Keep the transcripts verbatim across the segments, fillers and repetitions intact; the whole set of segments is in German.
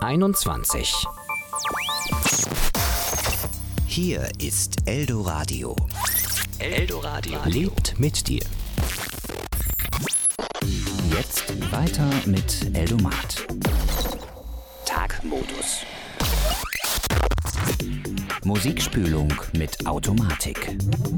einundzwanzig. Hier ist Eldoradio. Eldoradio lebt mit dir. Jetzt weiter mit Eldomat. Tagmodus. Musikspülung mit Automatik.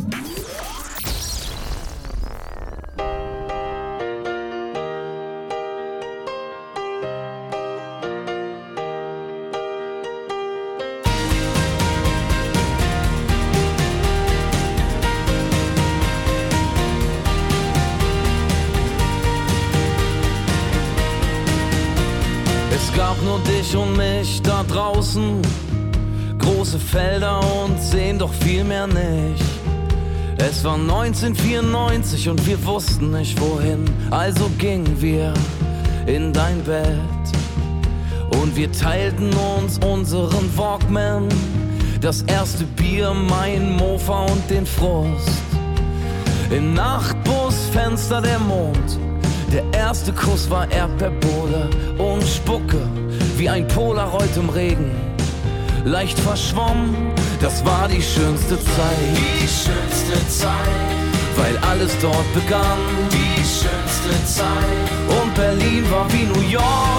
Es gab nur dich und mich da draußen, große Felder und Seen, doch viel mehr nicht. Es war neunzehnhundertvierundneunzig und wir wussten nicht wohin, also gingen wir in dein Bett. Und wir teilten uns unseren Walkman, das erste Bier, mein Mofa und den Frust. Im Nachtbusfenster der Mond, der erste Kuss war Erdbeerbohle und Spucke, wie ein Polaroid im Regen, leicht verschwommen, das war die schönste Zeit. Die schönste Zeit, weil alles dort begann. die schönste Zeit, Und Berlin war wie New York,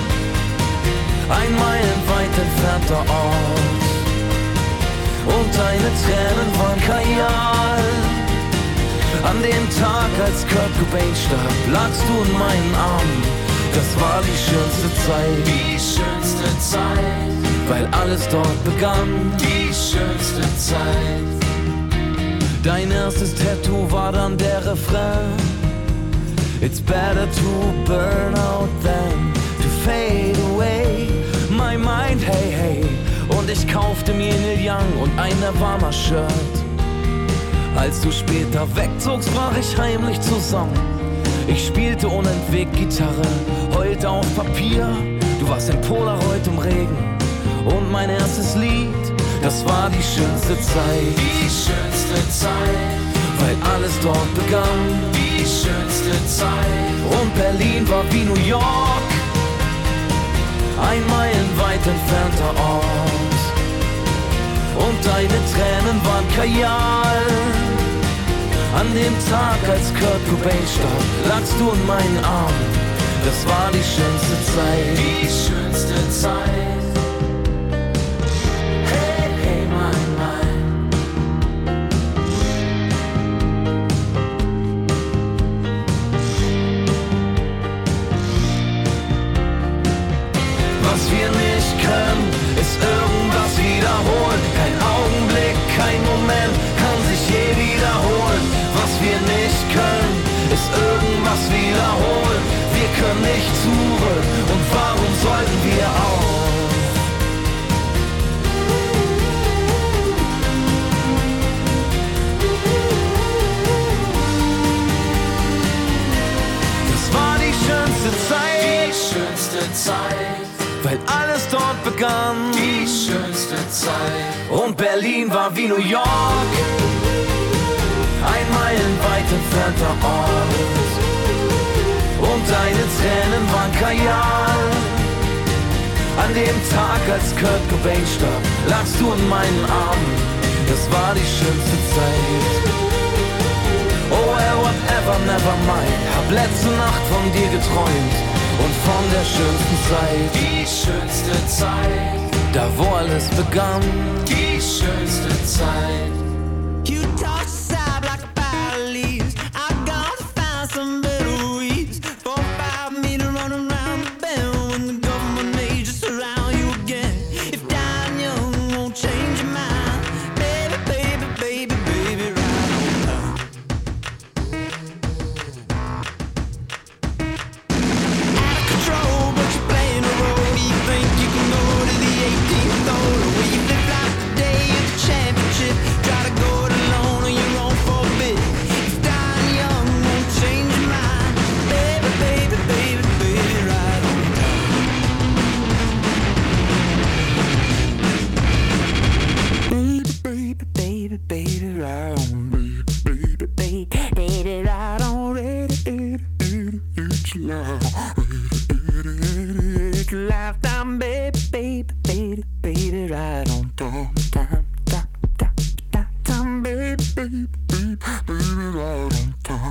ein meilenweit entfernter Ort. Und deine Tränen waren Kajal. An dem Tag, als Kurt Cobain starb, lagst du in meinen Armen. Das war die schönste Zeit, die schönste Zeit, weil alles dort begann. die schönste Zeit. Dein erstes Tattoo war dann der Refrain. It's better to burn out than to fade away. My mind, hey, hey. Und ich kaufte mir Neil Young und ein Nirvana-Shirt. Als du später wegzogst, brach ich heimlich zusammen. Ich spielte unentwegt Gitarre, heulte auf Papier. Du warst ein Polaroid im Regen. Und mein erstes Lied, das war die schönste Zeit. Die schönste Zeit, Weil alles dort begann. die schönste Zeit, Und Berlin war wie New York, ein meilenweit entfernter Ort. Und deine Tränen waren Kajal. An dem Tag, als Kurt Cobain starb, lagst du in meinen Armen. Das war die schönste Zeit. die schönste Zeit. Hey, hey, mein, mein. Was wir nicht können, ist irgendwas wiederholen. Kein Augenblick, kein Moment kann sich je wiederholen. Was wir nicht können, ist irgendwas wiederholen. Wir können nicht zurück und warum sollten wir auch? Das war die schönste Die Zeit, schönste Zeit, weil alles dort begann. die schönste Zeit, Und Berlin war wie New York, ein meilenweit entfernter Ort. Und deine Tränen waren Kajal. An dem Tag, als Kurt Cobain starb, lagst du in meinen Armen. Das war die schönste Zeit. Oh, well, whatever, never mind. Hab letzte Nacht von dir geträumt und von der schönsten Zeit. die schönste Zeit, Da, wo alles begann. die schönste Zeit. You toss aside like a pile of leaves. I gotta find some better weeds. Four, five me to run around the bend when the government may just surround you again. If dying young won't change your mind, baby, baby, baby, baby, right on time. Out of control, but you're playing a role. You think you can go to the eighteenth hole, where you flip flop the day of the championship. Try to go it alone, or you lifetime, baby, baby, baby, baby, right on time, time, time, time, time, time, baby, baby, baby, baby, right on time.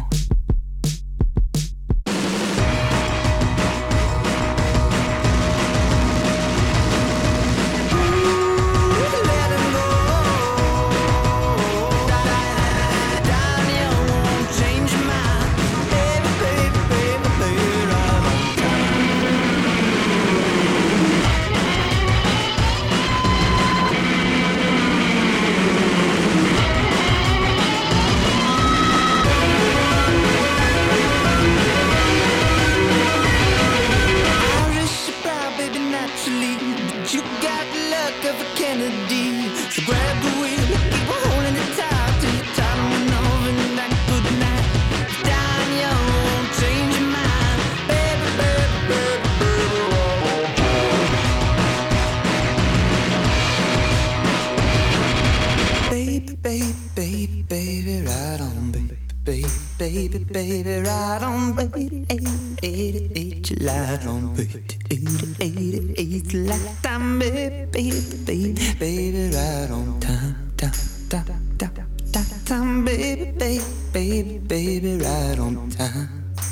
Baby, baby, ride on, baby, eight, eight, eight, you light on, baby, eight, eight, eight, lifetime, baby, baby, baby, baby, ride on, time, time, time, time, time, time, baby, baby, baby, baby, ride on, time.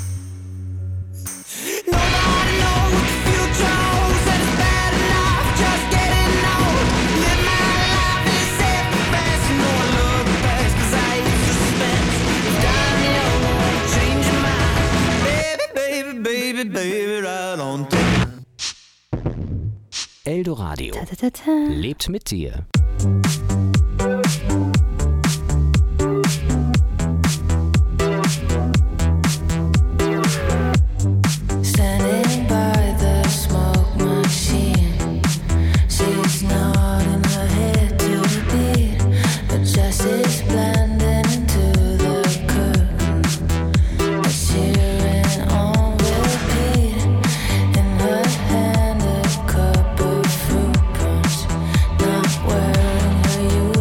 Nobody knows what the future holds, and it's bad enough just getting old. Live my life in self-defense, you know I love the past 'cause I hate suspense. Down young, won't change your mind, baby, baby, baby, baby, right on time. Eldoradio lebt mit dir. Standing by the smoke machine, she's nodding her head to the beat. The justice blending into the curtain, it's cheering on repeat. In her hand a cup of fruit punch, not wearing her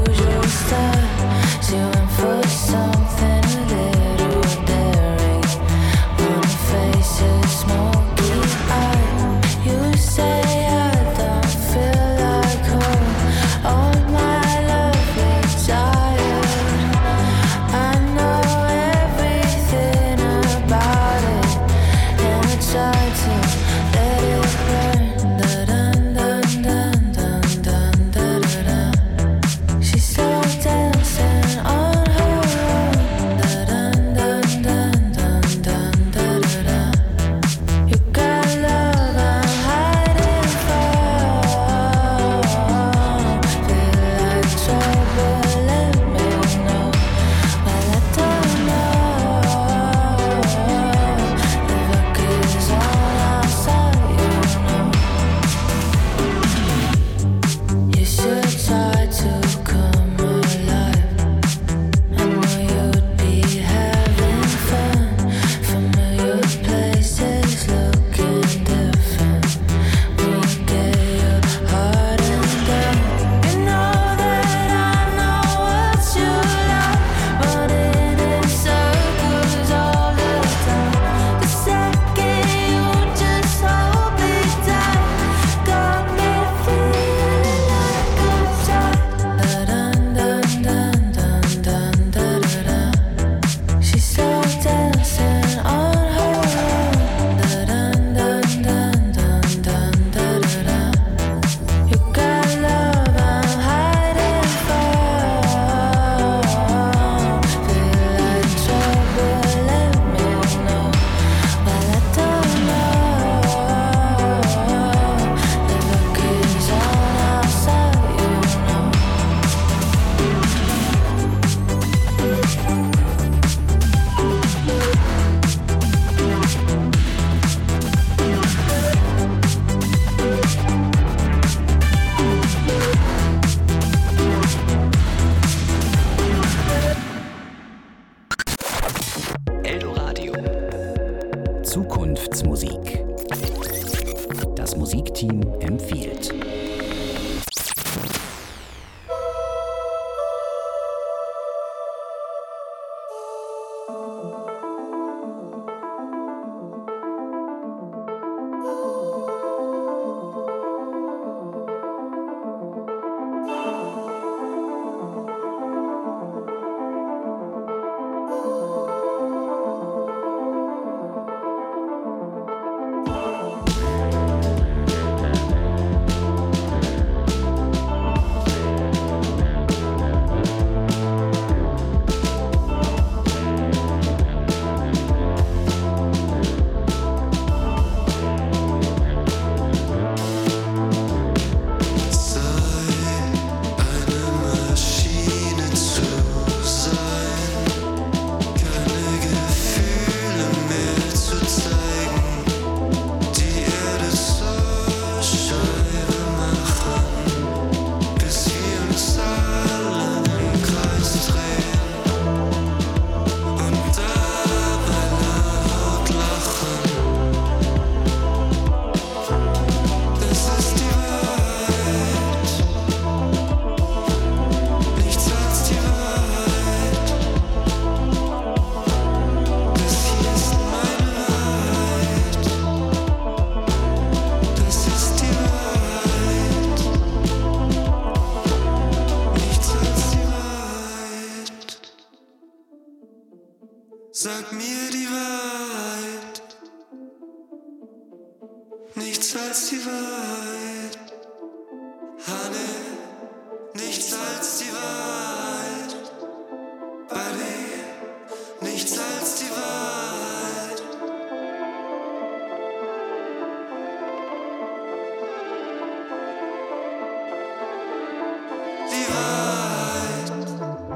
Sag mir die Wahrheit, nichts als die Wahrheit. Hanne, nichts als die Wahrheit. Buddy, nichts als die Wahrheit. Die Wahrheit.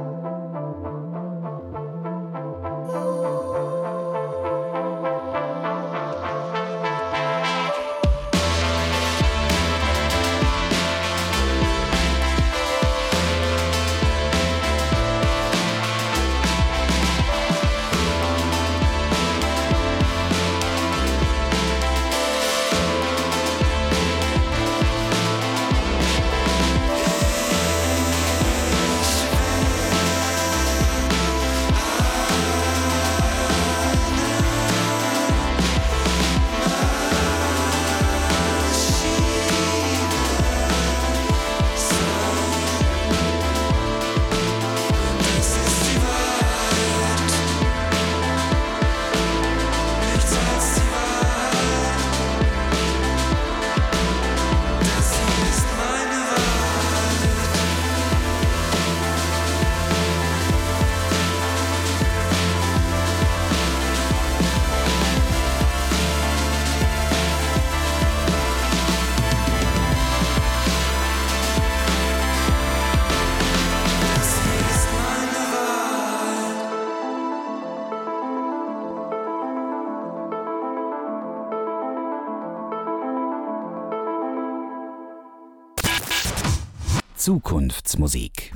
Zukunftsmusik.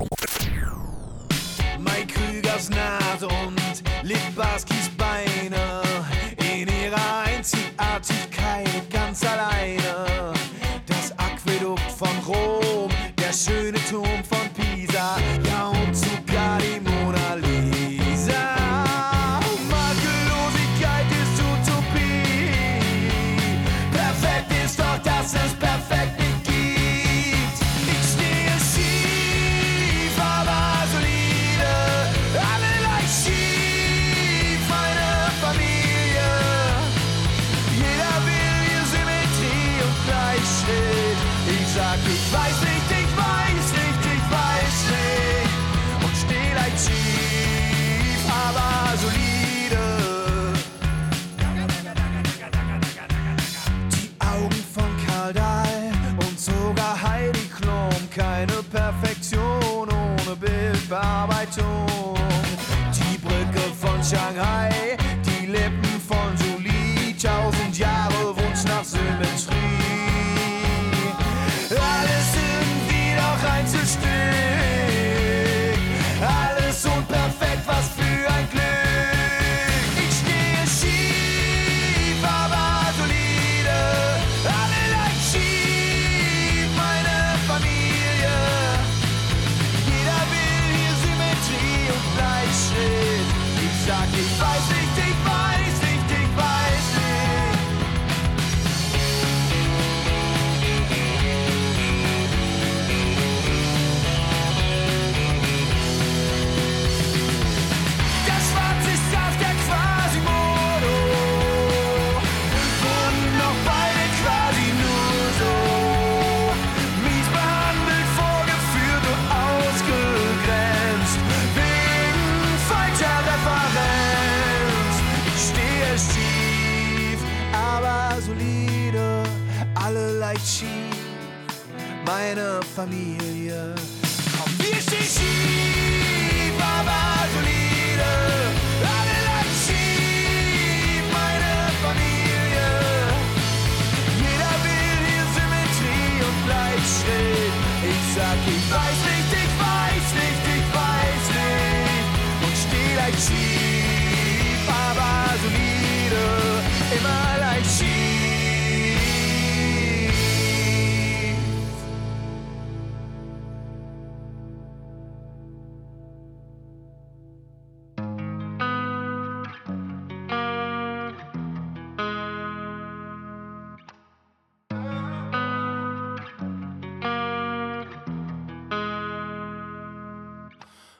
Mai Krügers Naht und Litbarskis Beine in ihrer Einzigartigkeit ganz alleine. Das Aquädukt von Rom, der schöne Turm von Pisa, ja und sogar die Mona Lisa. Makellosigkeit ist Utopie. Perfekt ist doch, dass es perfekt nicht gibt. Ich stehe schief, aber solide. Alle leicht schief, meine Familie. Jeder will hier Symmetrie und Gleichschritt. Ich sag, ich weiß nicht, ich weiß nicht, ich weiß nicht. Und steh leicht schief, aber solide. Die Augen von Karl Dahl und sogar Heidi Klum. Keine Perfektion ohne Bildbearbeitung. Die Brücke von Shanghai, die Lippen von Julie. Tausend Jahre Wunsch nach Symmetrie. Alles irgendwie doch Einzelstück. Alles unperfekt, was für ein Glück. Ich stehe schief, aber solide. Alle leicht schief, meine Familie. Jeder will hier Symmetrie und Gleichschritt. Ich sag, ich weiß nicht, ich weiß nicht, ich weiß nicht. Der Schwarz ist auf der Quasimodo. Wurden noch beide quasi nur so mies behandelt, vorgeführt und ausgegrenzt. Wegen falscher Referenz. Ich stehe schief, aber solide. Alle leicht schief, meine Familie. Komm, wir stehen schief, aber solide. Alle leicht schief, meine Familie. Jeder will hier Symmetrie und Gleichschritt. Ich sag, ich weiß nicht, ich weiß nicht, ich weiß nicht. Und steh leicht schief, aber solide. Immer leicht schief.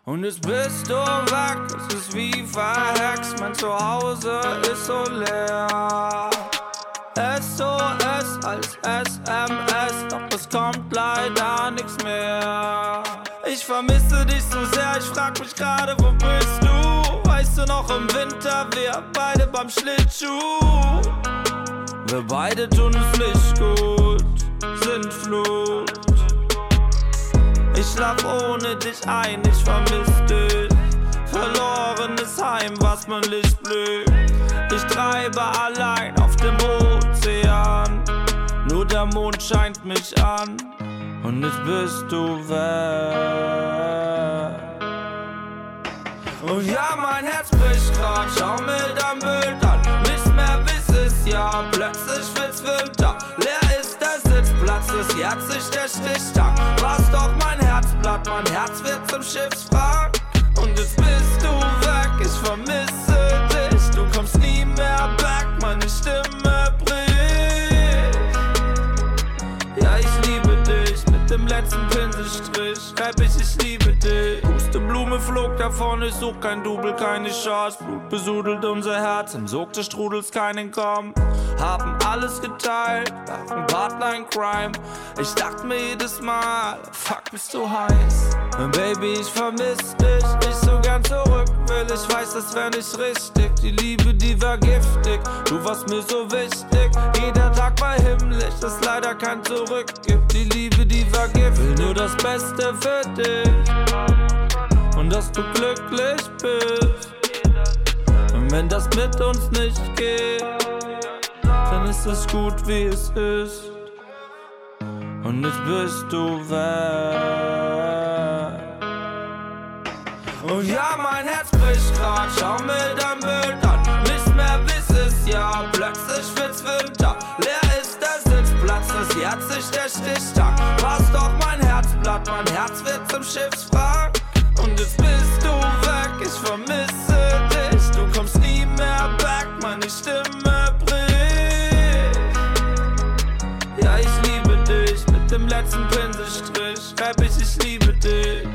Und jetzt bist du weg, es ist wie verhext, mein Zuhause ist so leer. S O S als S M S, doch es kommt leider nichts mehr. Ich vermisse dich so sehr, ich frag mich gerade, wo bist du? Weißt du noch im Winter, wir beide beim Schlittschuh. Wir beide tun es nicht gut, sind Flut. Ich schlaf ohne dich ein, ich vermiss dich. Verlorenes Heim, was mein Licht blüht. Ich treibe allein auf dem Ozean. Nur der Mond scheint mich an. Und jetzt bist du weg. Und ja, mein Herz bricht grad, schau mir dein Bild an. Nichts mehr wiss es ja, plötzlich wird's Winter. Leer ist der Sitzplatz, es jährt sich der Stichtag. War's doch mein Herzblatt, mein Herz wird zum Schiffswrack. Und jetzt bist du weg, ich vermisse dich. Du kommst nie mehr back, meine Stimme bricht. Ja, ich liebe dich, mit dem letzten Pinselstrich schreib ich, ich liebe dich. Pusteblume flog davon, ich such kein Double, keine Chance. Blut besudelt unser Herz, im Sog des Strudels kein Entkommen. Haben alles geteilt, waren Partner in Crime. Ich dachte mir jedes Mal, fuck, bist du heiß. Baby, ich vermiss dich, ich so gern zurück will. Ich weiß, das wär nicht richtig, die Liebe, die war giftig. Du warst mir so wichtig, jeder Tag war himmlisch, das leider kein Zurück gibt. Die Liebe, die war giftig, will nur das Beste für dich und dass du glücklich bist. Und wenn das mit uns nicht geht, dann ist es gut, wie es ist. Und jetzt bist du weg. Und ja, mein Herz bricht grad, schau mir dein Bild an. Nichts mehr wiss es ja, plötzlich wird's Winter. Leer ist der Sitzplatz, es jährt sich der Stichtag. War's doch mein Herzblatt, mein Herz wird zum Schiffswrack. Und jetzt bist du weg, ich vermisse dich. Du kommst nie mehr back, meine Stimme bricht. Ja, ich liebe dich, mit dem letzten Pinselstrich schreib ich, ich liebe dich.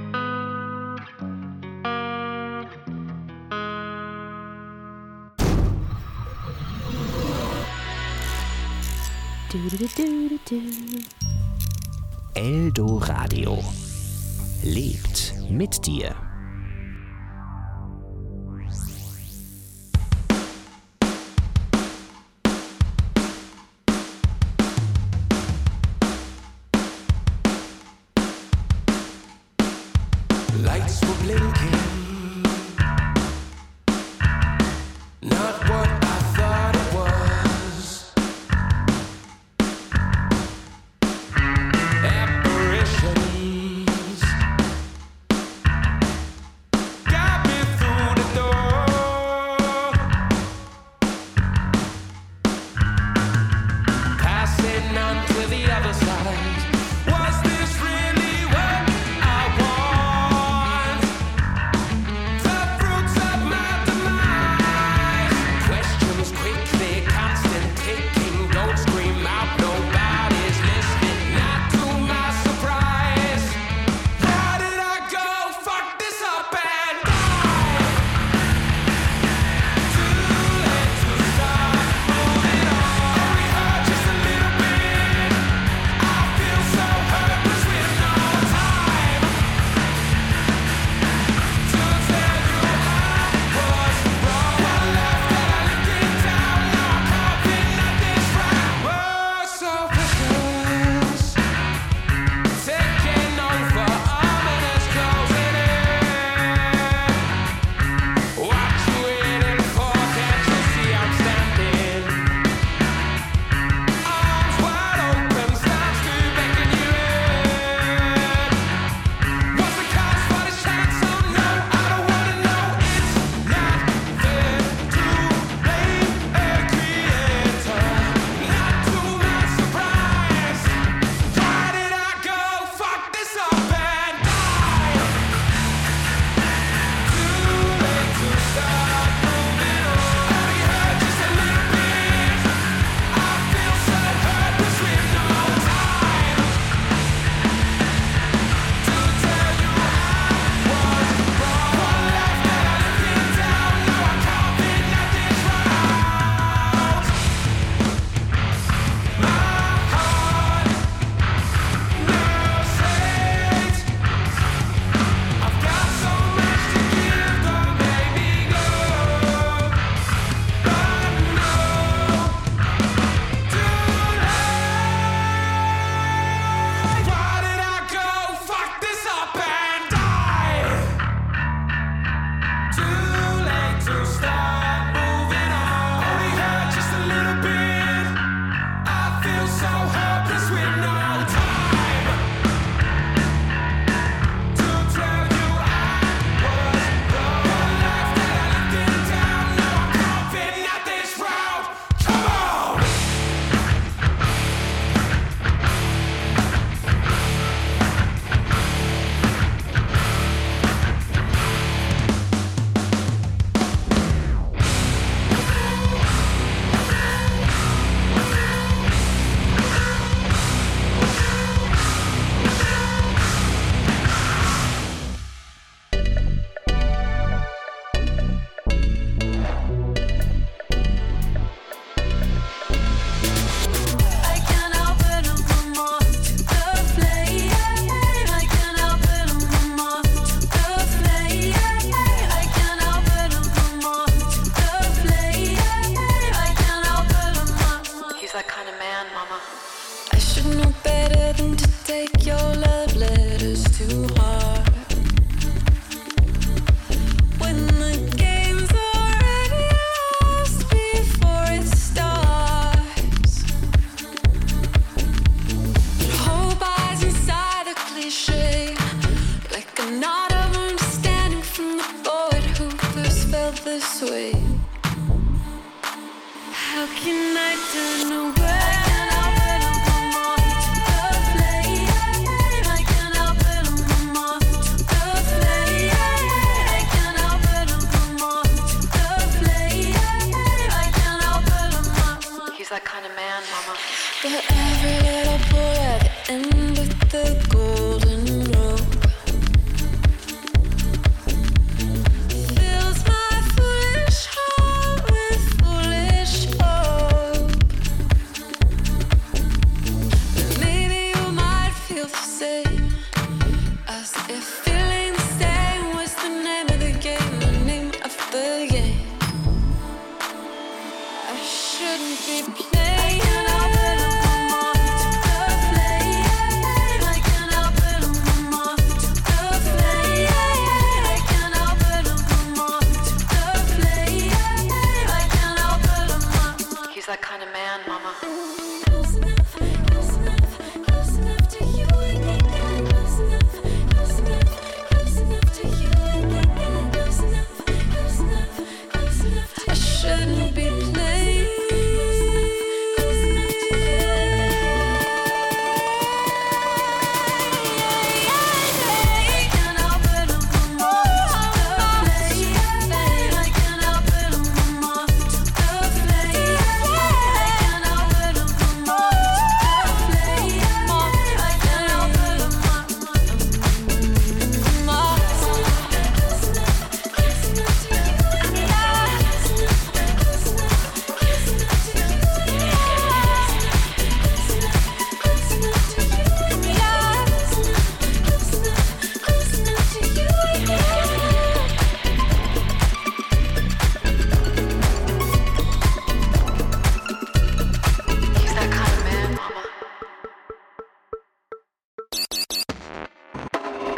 Eldoradio lebt mit dir. Lights were blinking, not what I thought it was. Apparitions got me through the door, passing on to the other side. Was this really what I want?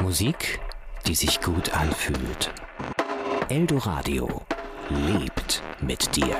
Musik, die sich gut anfühlt. Eldoradio lebt mit dir.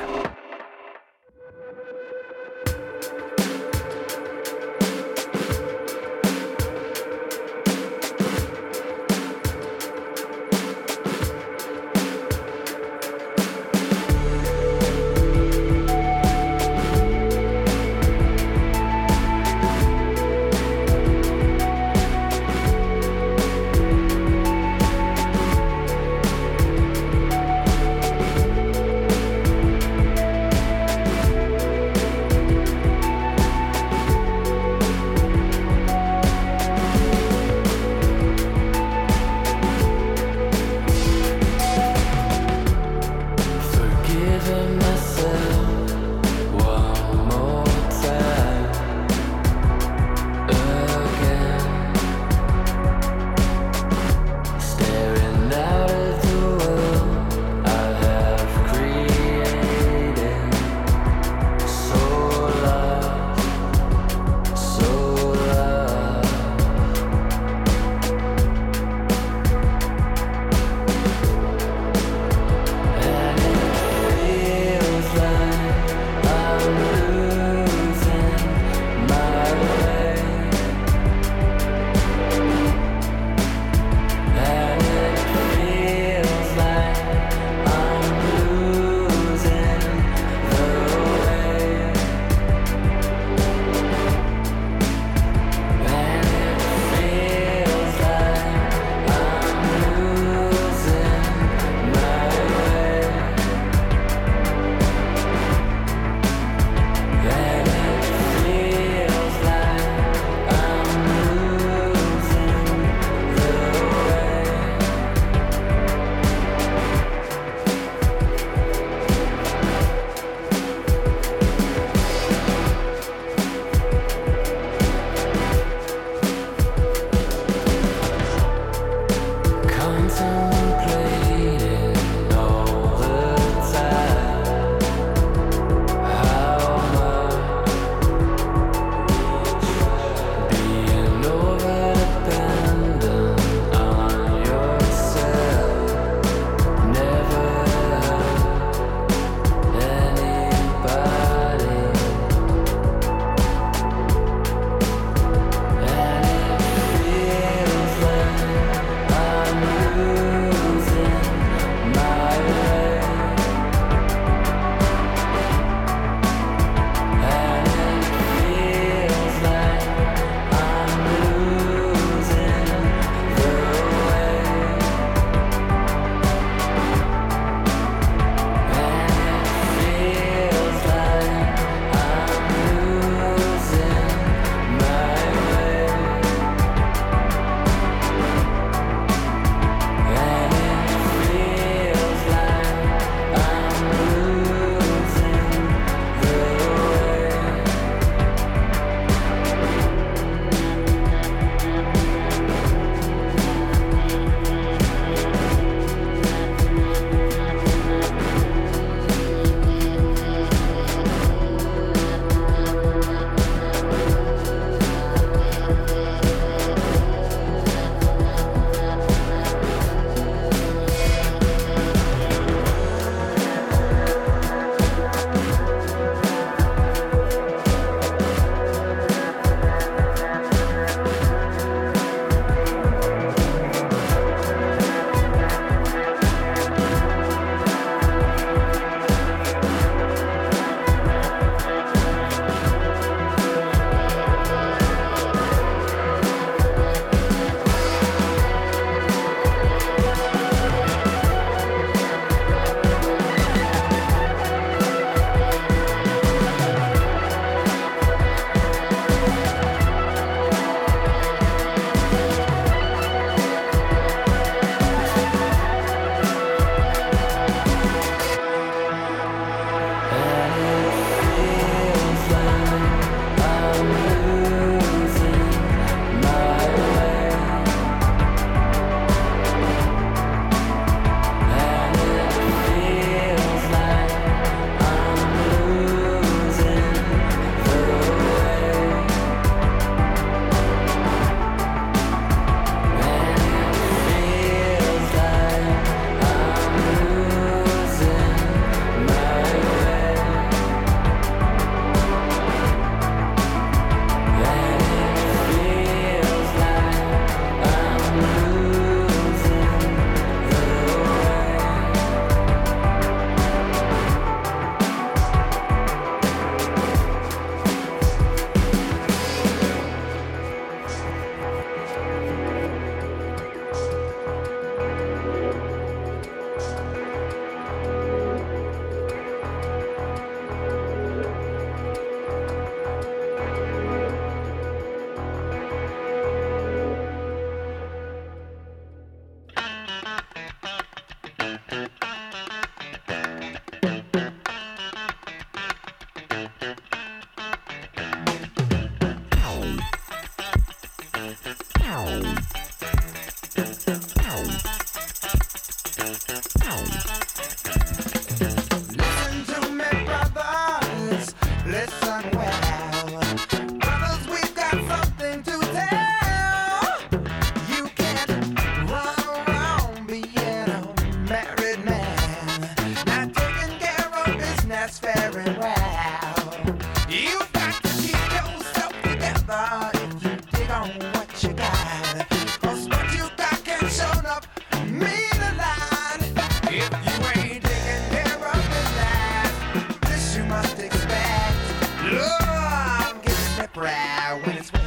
Listen to me, brothers, listen well. Brothers, we've got something to tell. You can't run around being a married man, not taking care of business very well. You've got to keep yourself together if you dig on what you got. 'Cause what you got can show up mean a lot. If you ain't taking care of business, this you must expect. Love gets slippery when it's wet.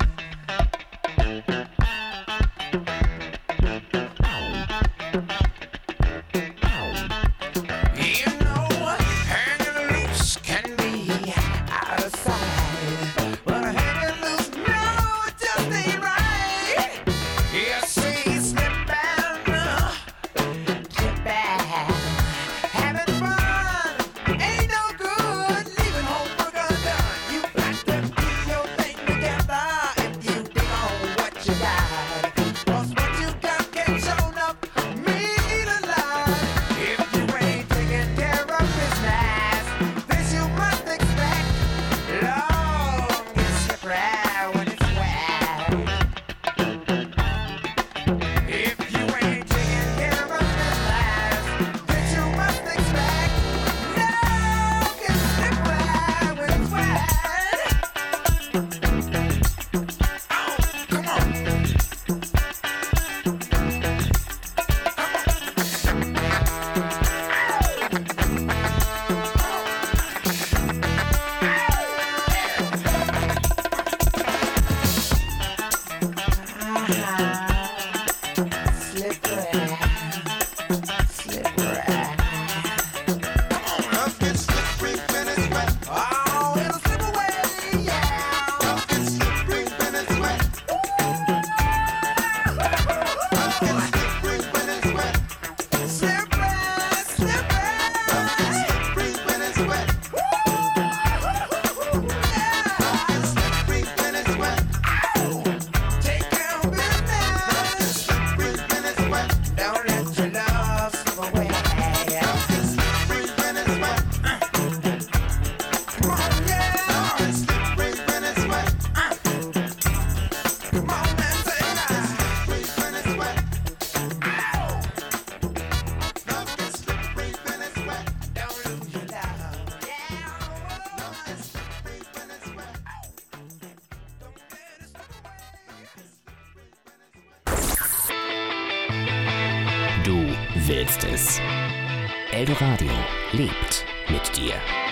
You know, hanging loose can be out of sight, but hanging loose, no, it just ain't right. You see, slipping, uh, tripping, having fun ain't no good. Leaving home work undone. You got to keep your thing together if you dig on what you got. 'Cause what you got can show up mean a lot. If you ain't taking care of business, this you must expect. Long is slippery when it's wet. If you ain't taking care of business, this you must expect. Long is slippery when it's wet. Oh, come on. Slippery, slippery. Love gets slippery when it's wet. Oh, it'll slip away, yeah. Love gets slippery when it's wet. Love gets slippery when it's wet. Slippery, slippery. Love gets slippery when it's wet. Yeah. Love gets slippery when it's wet. Take care of business. Slippery when it's wet. Don't let your love slip away. Slippery when it's wet. Come on, yeah. Slippery when it's wet. Come on and say that. Slippery when it's wet. Love gets slippery when it's wet. Don't lose your love. Yeah. Love gets slippery when it's wet. Don't let it slip away. Du willst es. Eldoradio lebt mit dir.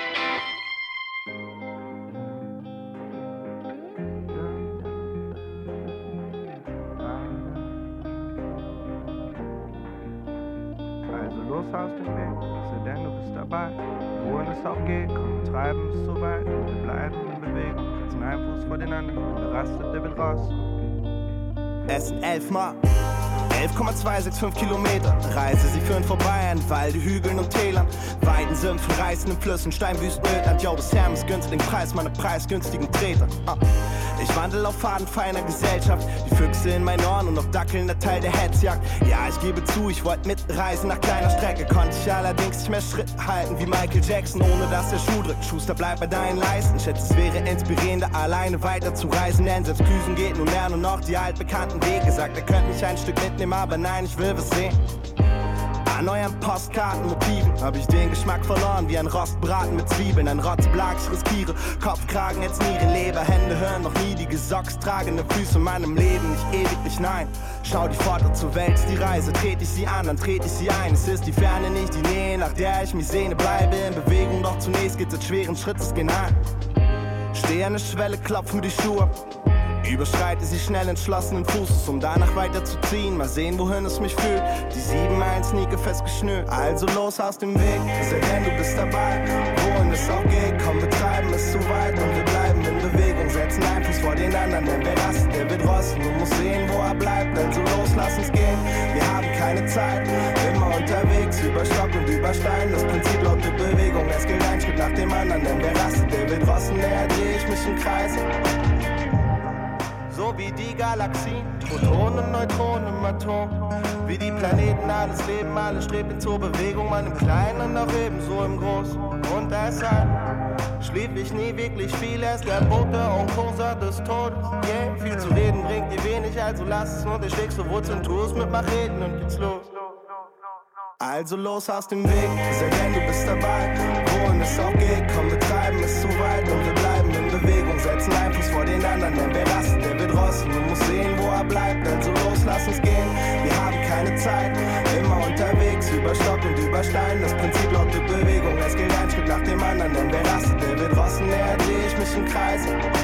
Also los aus dem Weg, sei denn du bist dabei. Wohin es auch geht, komm, wir treiben es so weit. Wir bleiben in Bewegung, setzen einen Fuß vor den anderen. Wenn der rastet, der will raus. Es sind elf Mal. elf Komma zweihundertfünfundsechzig Kilometer. Reise, sie führen vorbei an Walde, Hügeln und Tälern. Weiden, Sümpfen, reißenden Flüssen, Steinwüsten, Ödland. Jo, das Hermes günstigen Preis, meine preisgünstigen Treter. Ah. Ich wandel auf Faden feiner Gesellschaft. Die Füchse in meinen Ohren und noch dackelnder Teil der Hetzjagd. Ja, ich gebe zu, ich wollte mitreisen nach kleiner Strecke. Konnte ich allerdings nicht mehr Schritt halten wie Michael Jackson, ohne dass der Schuh drückt. Schuster, bleib bei deinen Leisten. Schätze, es wäre inspirierender, alleine weiter zu reisen. Denn selbst Düsen geht nun mehr nur noch die altbekannten Wege. Sagt, er könnte mich ein Stück mitnehmen, aber nein, ich will was sehen. An euren Postkartenmotiven hab ich den Geschmack verloren wie ein Rostbraten mit Zwiebeln. Ein Rotzblag, ich riskiere Kopfkragen, jetzt Nieren, Leber, Hände, hören noch nie die Gesocks tragende Füße in meinem Leben, nicht ewiglich, nein. Schau die Pforte zur Welt, ist die Reise, trete ich sie an, dann trete ich sie ein. Es ist die Ferne, nicht die Nähe, nach der ich mich sehne, bleibe in Bewegung, doch zunächst geht's mit schweren Schrittes gen Heim. Stehe an der Schwelle, klopf mir die Schuhe. Überschreite sie schnell entschlossenen Fußes, um danach weiterzuziehen. Mal sehen, wohin es mich führt. Die sieben Meilen Sneaker festgeschnürt. Also los aus dem Weg, sei denn du bist dabei. Wohin es auch geht, komm, wir treiben es zu weit. Und wir bleiben in Bewegung, setzen einen Fuß vor den anderen. Denn wer rastet, der wird rosten und muss sehen, wo er bleibt. Also los, lass uns gehen, wir haben keine Zeit. Immer unterwegs, über Stock und über Stein. Das Prinzip laute Bewegung, es gilt ein Schritt nach dem anderen. Denn wer rastet, der wird rosten, näher dreh ich mich im Kreis. so wie die Galaxien, Protonen, Neutronen im Atom. Wie die Planeten, alles Leben, alles strebt zur Bewegung, man im Kleinen und auch ebenso im Großen. Und deshalb schlief ich nie wirklich viel, erst der Bote und Kurser des Todes. Yeah, viel zu reden bringt dir wenig, also lass es nur, dir schlägst du Wurzeln, tu es mit mal reden und geht's los. Also los aus dem Weg, sehr gern, du bist dabei. Wohin es auch geht, komm, wir treiben es zu weit und wir bleiben in Bewegung. Setzen einen Fuß vor den anderen, denn wer rastet, der wird rosten. Du musst sehen, wo er bleibt, also los, lass uns gehen. Wir haben keine Zeit, immer unterwegs, über Stock und über Stein. Das Prinzip laute Bewegung, es geht ein Schritt nach dem anderen, denn wer rastet, der wird rosten. Näher dreh ich mich im Kreis.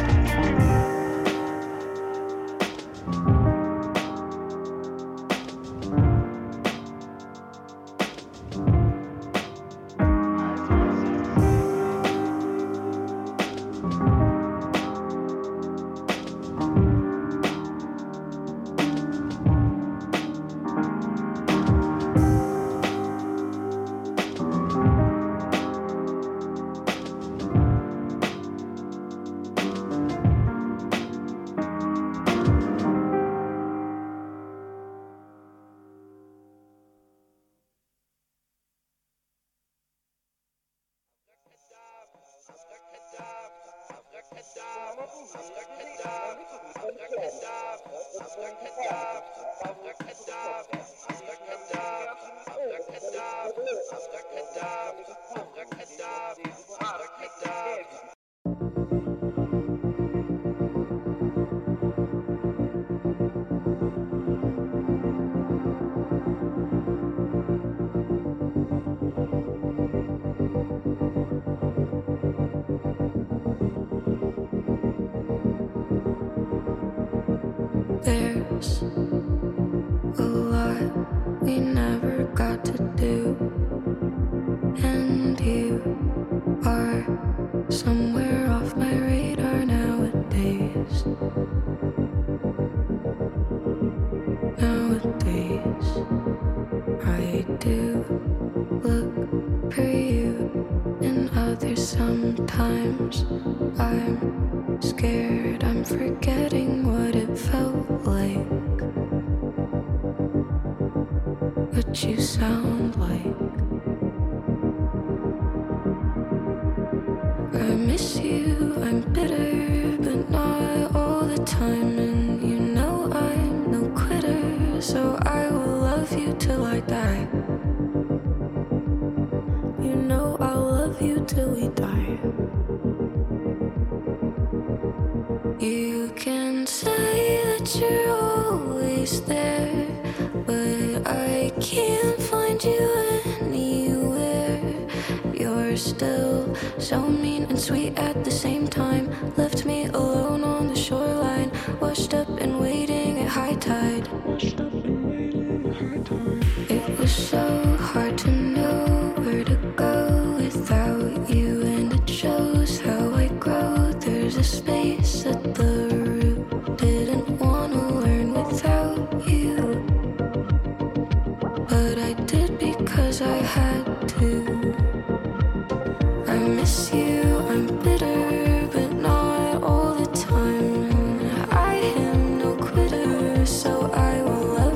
There's a lot we never got to do, and you are somewhere off my radar nowadays. Nowadays, I do look for you in others sometimes. I'm scared I'm forgetting what it felt like, what you sound like. I miss you, I'm bitter, but not all the time. And you know I'm no quitter, so I will love you till I die. You know I'll love you till we die. You can say that you're always there, but I can't find you anywhere. You're still so mean and sweet at the same time. Left me alone on the shoreline, washed up and waiting at high tide. It was so hard to know where to go without you, and it shows how I grow. There's a space at the root, didn't want to learn without you, but I did because I had to. I miss you, I'm bitter, but not all the time. I am no quitter, so I will love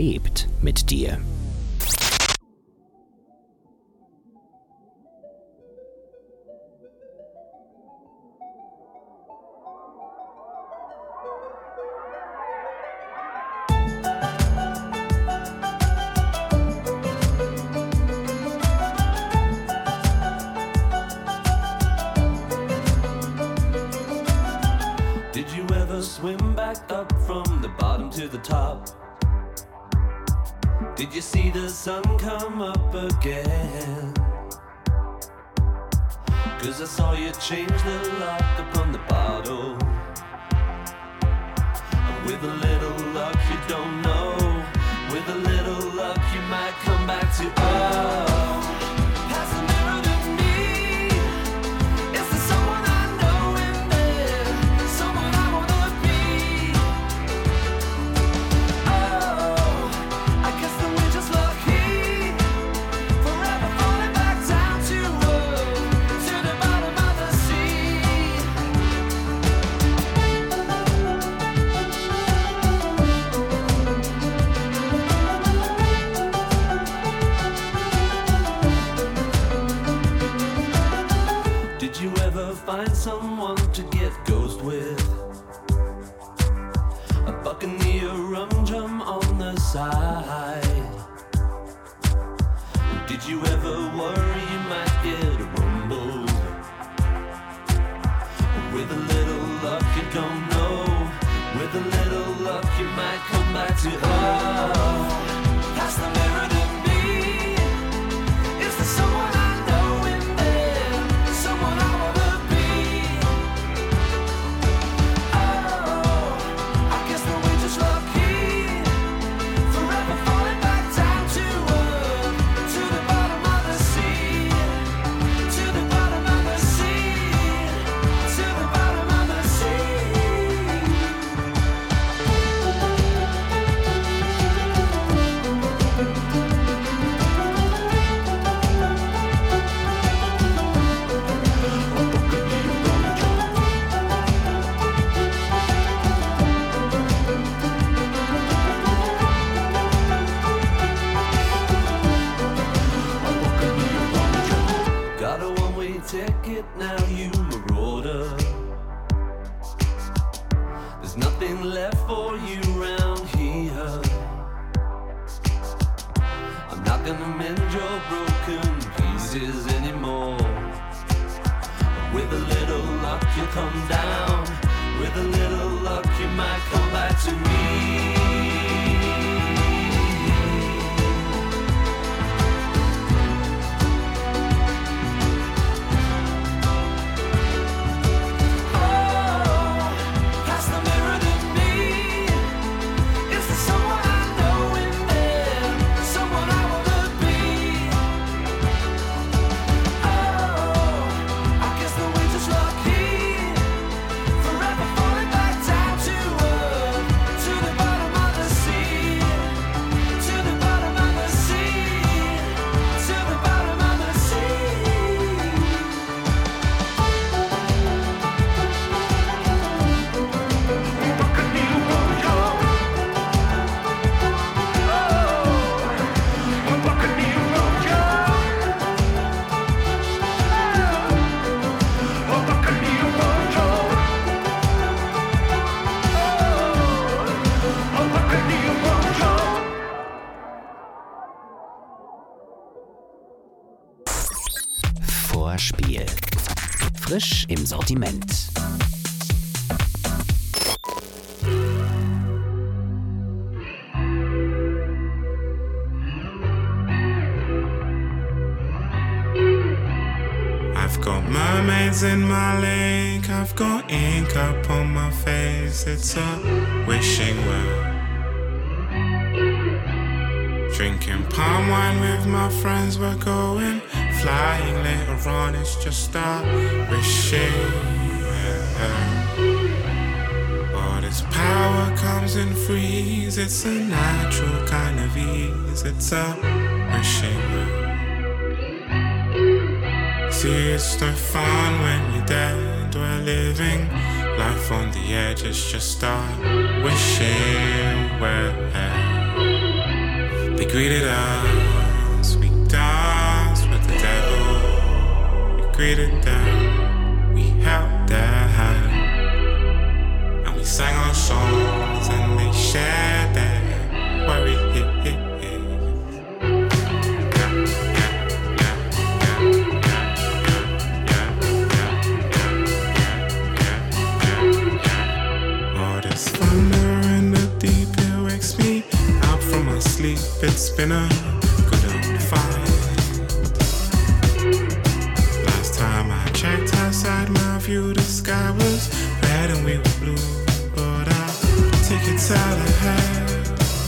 lebt mit dir. Did you ever swim back up from the bottom to the top? Did you see the sun come up again? Cause I saw you change the lock upon the bottle. And with a little luck you don't know, with a little luck you might come back to oh. Pass the mirror to me. Is there someone I know in there? Someone I wanna be? Oh, I guess that we're just lucky. Forever falling back down to earth, to the bottom of the sea. Did you ever find someone to get ghost with? A buccaneer rum drum on the side. Did you ever worry you might get rumbled? With a little luck you don't know, with a little luck you might come back to oh. Pass the mirror to me. Is there someone I know in there? Someone I wanna be? Oh, I guess that we're just lucky. Forever falling back down to earth, to the bottom of the sea, to the bottom of the sea, to the bottom of the sea. Got a one-way ticket now, you marauder. There's nothing left for you round here. I'm not gonna mend your broken pieces anymore. With a little luck you'll come down, with a little luck you might come back to me. Pass the mirror to me. Is there someone I know in there? Someone I wanna be? Oh, I guess that we're just lucky. Forever falling back down to earth, to the bottom of the sea, to the bottom of the sea, to the bottom of the sea. Vorspiel. Frisch im Sortiment. I've got mermaids in my lake, I've got ink up on my face, it's a wishing well. Drinking palm wine with my friends, we're going flying later on, it's just a wishing well. But its power comes in freeze, it's a natural kind of ease, it's a wishing well. See, it's no fun when you're dead, we're living life on the edge, it's just a wishing well. greeted us, we danced with the devil. We greeted them, we held their hand, and we sang our songs and they shared their worries. Sleep, it's been a good old fight. Last time I checked outside my view, the sky was red and we were blue. But I'll take it out ahead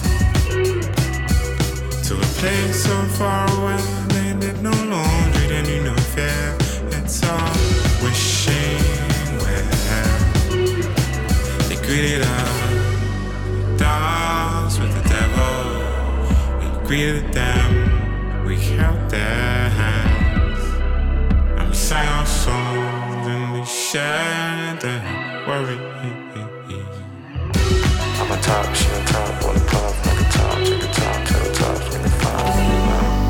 to a place so far away. They did no laundry, they knew no fear. It's all wishing well. They greeted us, danced with the devil. Greeted them, we held their hands, and we sang our songs and we shared their worries. I'm a top, she on top, wanna pop like a top, take a top, tell the top, give me five.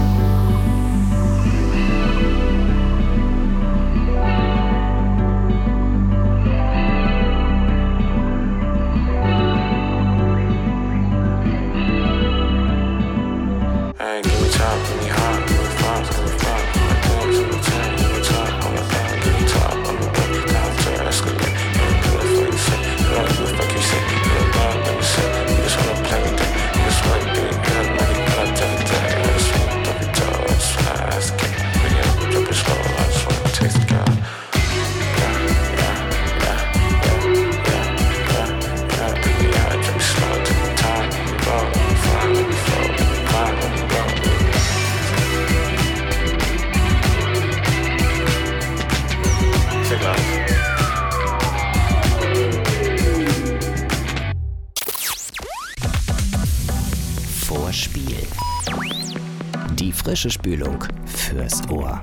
Vorspiel. Die frische Spülung fürs Ohr.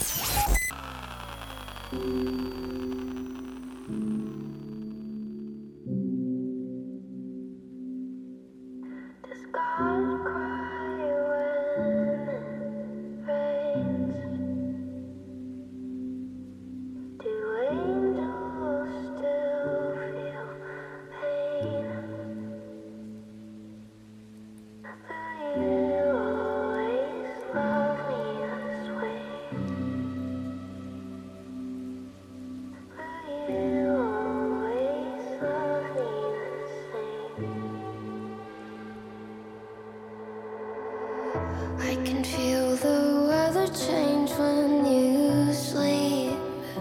I can feel the weather change when you sleep.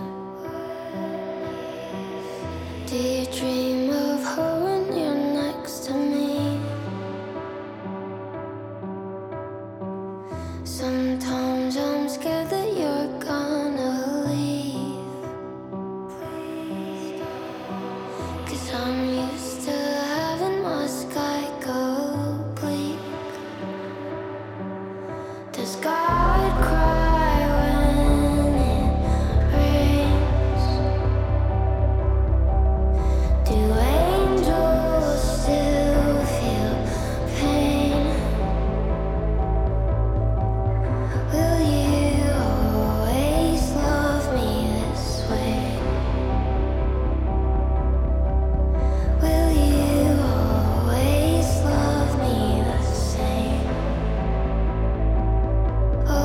Do you dream of her when you're next to me? Sometimes I'm scared that you're gonna leave, 'cause I'm used to having my sky go bleak. Does God cry when it rains? Do angels still feel pain? Will you always love me this way? Will you always love me the same? Oh,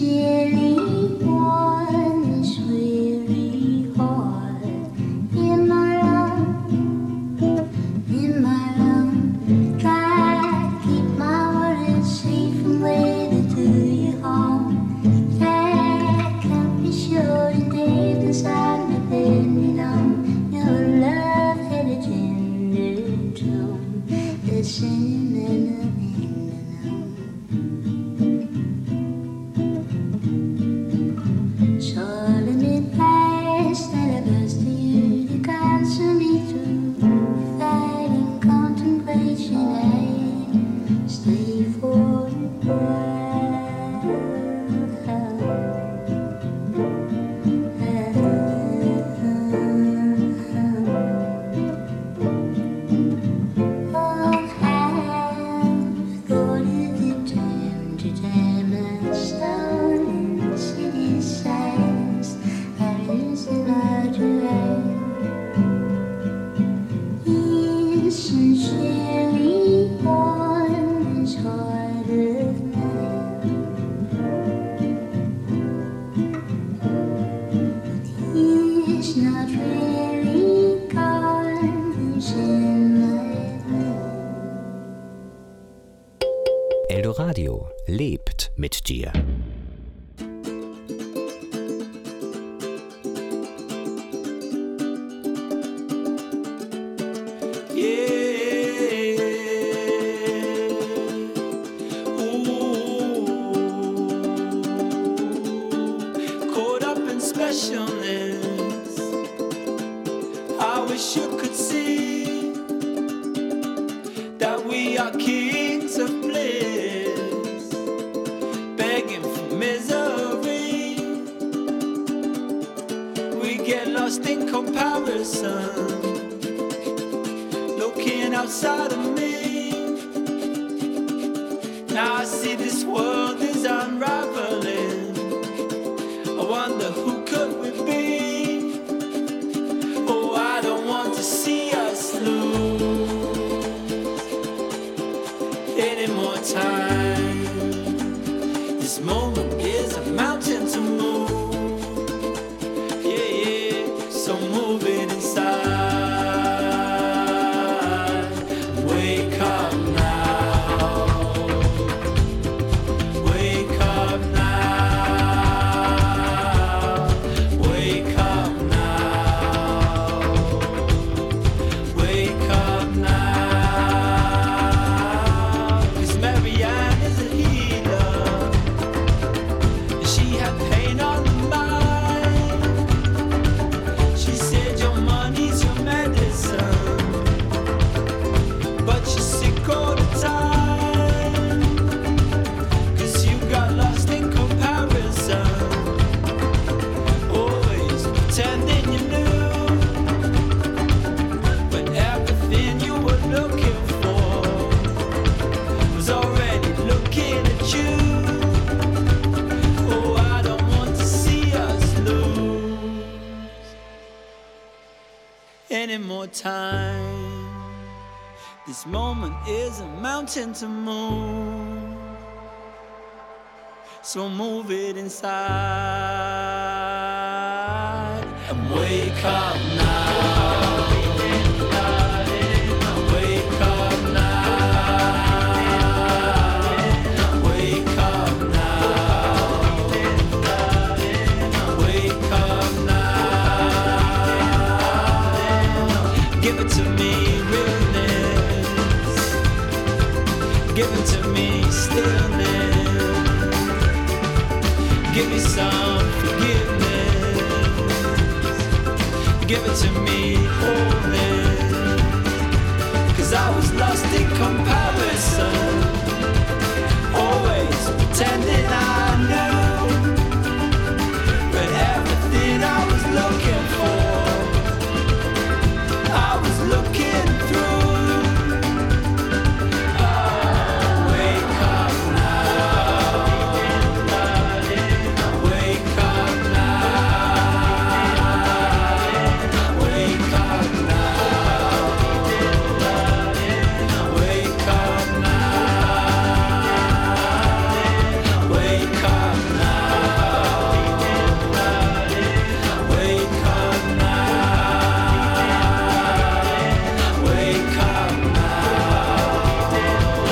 Eldoradio lebt mit dir. Outside of me, now I see this world is unraveling. I wonder who could we be? Oh, I don't want to see us lose any more time. This moment is a mountain to move. Yeah, yeah, so move it inside. Time. This moment is a mountain to move, so move it inside and wake up now. Wake up now. Wake up now. Wake up now. Give it to me, realness. Give it to me, stillness. Give me some forgiveness. Give it to me, wholeness. Cause I was lost in comfort.